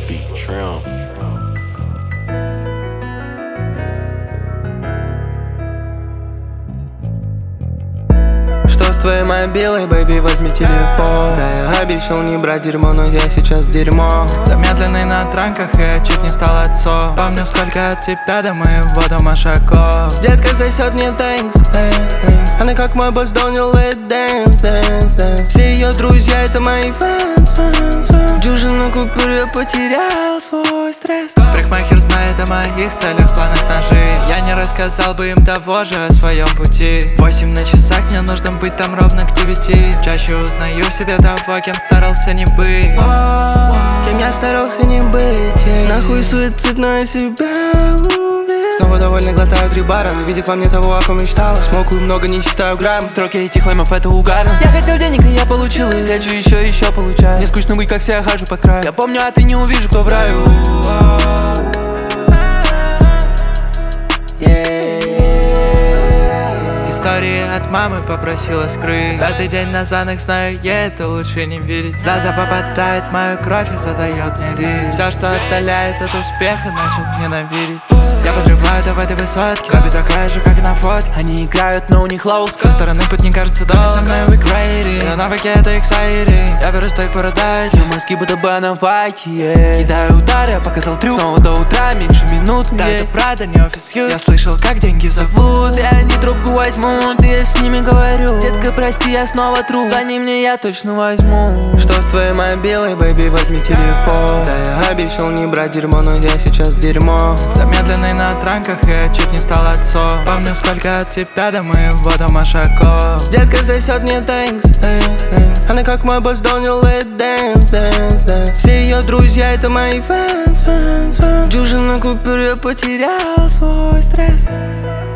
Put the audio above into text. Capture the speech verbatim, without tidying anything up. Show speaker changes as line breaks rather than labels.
Beat Trim.
Что с твоей мобилой, бэйби, возьми телефон. Да, я обещал не брать дерьмо, но я сейчас дерьмо.
Замедленный на транках, я чуть не стал отцом. Помню, сколько от тебя до моего дома шагов.
Детка сосет мне thanks, thanks, thanks. Она как мой босс, don't you let dance, dance, dance. Все ее друзья это мои fans, fans, fans. Дюжину купюр, я потерял свой стресс.
Парикмахер знает о моих целях, планах на жизнь. Я не рассказал бы им того же о своем пути. Восемь на часах, мне нужно быть там ровно к девяти. Чаще узнаю в себе того, кем старался не быть.
Кем я старался не быть, yeah. Нахуй суицид, но я себя убил. Снова довольно глотаю три бара, но видит во мне того, о ком мечтала. Смокаю много, не считаю грамм. Строки этих лаймов, это угарно. Я хотел денег, и я получил их. Хочу еще, еще получаю. Не скучно быть, как все, я хожу по краю. Я помню, а ты не увижу, кто в раю.
Истории от мамы попросила скрыть. Пятый день на занах, знаю, я это лучше не видеть. Заза попадает в мою кровь и задает мне ритм. Все, что отдаляет от успеха, начал ненавидеть. Я подрываю в этой высотке. Лобби такая же, как и на фотке.
Они играют, но у них лоу.
Со стороны путь не кажется долго. Со мной вы грейди, но навыки это exciting. Я беру стойк породать.
Ее мозги будто бы на файте, yeah. Кидаю удар, я показал трюк. Снова до утра, меньше минут,
да,
yeah.
это правда, не офис ю. Я слышал, как деньги зовут.
И они трубку возьмут, и я с ними говорю: детка, прости, я снова тру. Звони мне, я точно возьму. Что с твоей мобилой, бэйби, возьми телефон. Да, я обещал не брать дерьмо, но я сейчас дерьмо.
Замедленный на транках, я чуть не стал отцом. Помню, сколько от тебя до моего дома шагов.
Детка сосет мне thanks, thanks, thanks. Она как мой босс, don't you let dance, dance, dance. Все ее друзья это мои fans, fans, fans. Дюжину купюр, я потерял свой стресс.